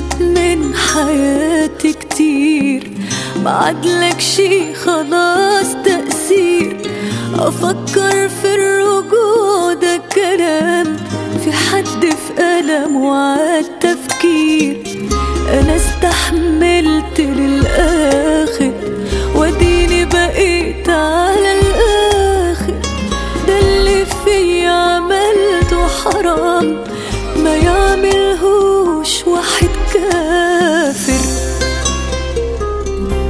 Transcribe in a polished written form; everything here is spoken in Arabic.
عدت من حياتي كتير، معادلك شي خلاص تأثير. أفكر في الرجوع ده كلام، في حد في ألم وعاد تفكير. أنا استحملت للآخر وديني بقيت على الآخر. ده اللي فيا عملته حرام، ما يعملهوش واحد